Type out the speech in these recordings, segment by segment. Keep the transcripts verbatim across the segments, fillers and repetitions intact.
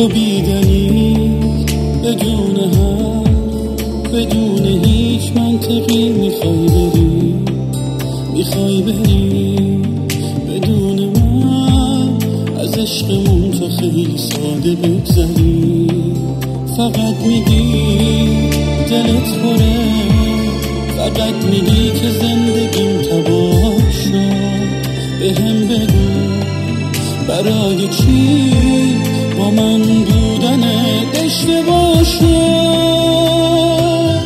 تو بیدلیل بدون هم بدون هیچ منطقی میخوای بری میخوای بری بدون من از عشقمون تو خیلی ساده بگذری. فقط میگی دلت پره، فقط میگی که زندگیم تباه شد. به هم بگو برای چی با من بودنت اشتباه شد؟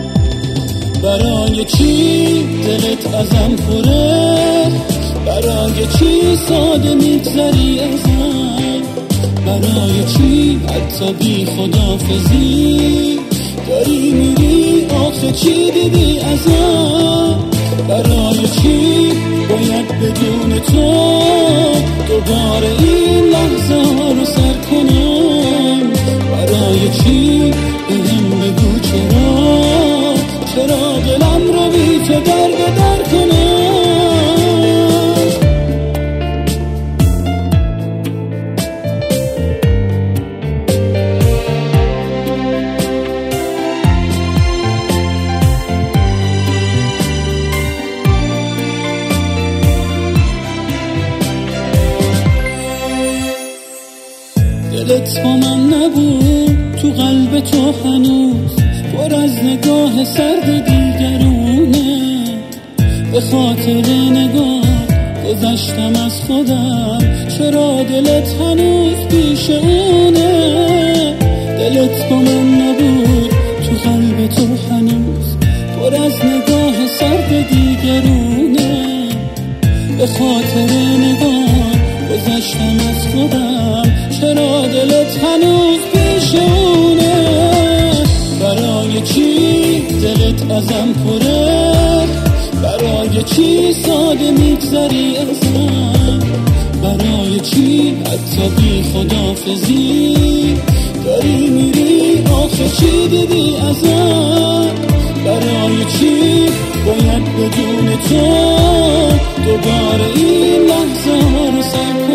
برای چی دلت ازم پره؟ برای چی ساده میگذری ازم؟ برای چی حتی بی خدافزی داری میری؟ آخه چی دیدی ازم؟ برای چی باید بدون تو دوباره این لحظه ها رو سر کنم؟ برای چی بهم بگو چرا چرا دلم رو بی تو درد در کنم؟ دلت با من نبود، تو قلب تو هنوز پر از نگاه سرد دیگرونه. به خاطر نگاه گذشتم از خودم، چرا دلت هنوز پیش اونه؟ دلت با من نبود، تو قلب تو هنوز پر از نگاه سرد دیگرونه. به خاطر نگاه گذشتم از خودم، چرا دلت هنوز پیشونه؟ برای چی دلت ازم پره؟ برای چی ساده میگذری ازم؟ برای چی حتی بی خدافزی داری میری؟ آخه چی دیدی ازم؟ برای چی باید بدون تو دوباره این لحظه ها رو سر کنم؟